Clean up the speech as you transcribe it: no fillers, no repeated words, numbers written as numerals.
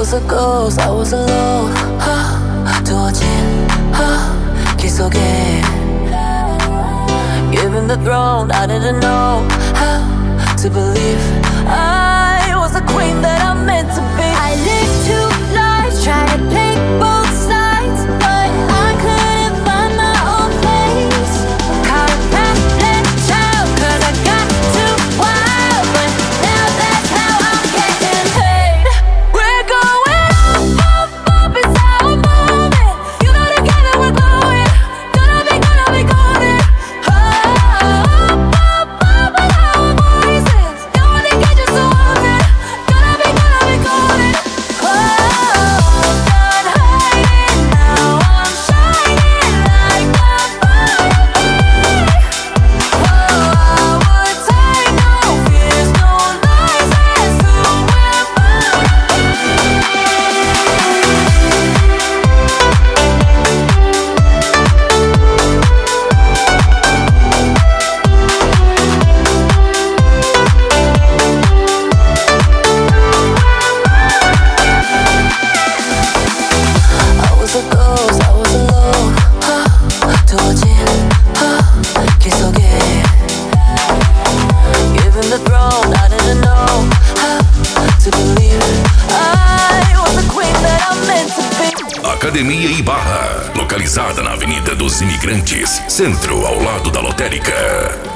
was a ghost, I was alone. 두어진 길 속에 Given the throne, I didn't know how to believe I was the queen that I'm meant to be. I lived two lives, trying to play both sides, but I couldn't find my own place. Caught a path, let child, cause I got too wild, but now that's how I'm getting paid. We're going up, up, it's how I'm moving. You know together we're glowing. Gonna be golden. Up, up, up, with our voices. You only get just so open. Gonna be golden. Oh, done hiding, now I'm shining like a fireplace. Oh, I would take no fears, no lies, that's who we're I was a ghost, I was alone. 두어진 길 속에 Given the throne, I didn't know how to believe I was the queen that I'm meant to be. Academia Ibarra, localizada na Avenida dos Imigrantes, centro ao lado da lotérica.